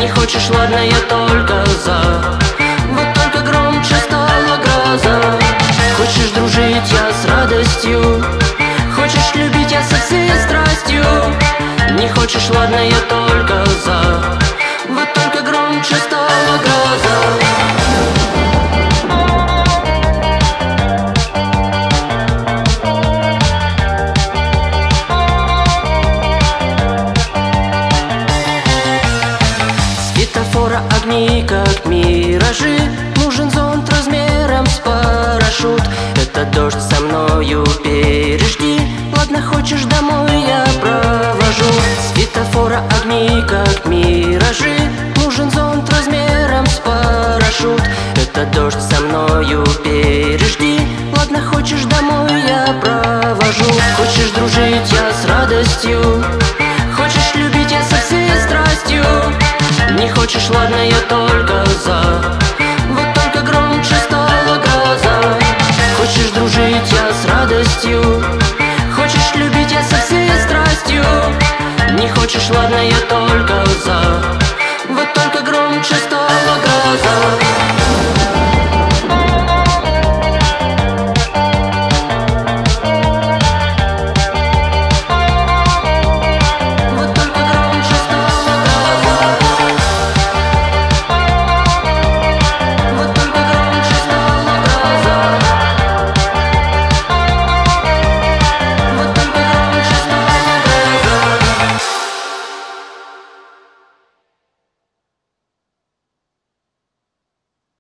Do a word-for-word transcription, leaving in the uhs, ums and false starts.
Не хочешь, ладно, я только за. Вот только громче стала гроза. Хочешь дружить, я с радостью. Хочешь любить, я со всей страстью. Не хочешь, ладно, я только за. Вот только громче стала гроза. Светофора огни, как миражи. Нужен зонт размером с парашют. Это дождь, со мною пережди. Ладно, хочешь, домой я провожу. Светофора огни, как миражи. Нужен зонт размером с парашют. Это дождь, со мною пережди. Ладно, хочешь, домой я провожу. Хочешь дружить, я с радостью. Хочешь любить, я со всей страстью. Не хочешь, ладно, я только за. Вот только громче стала гроза. Хочешь дружить, я с радостью. Хочешь любить, я со всей страстью. Не хочешь, ладно, я только за.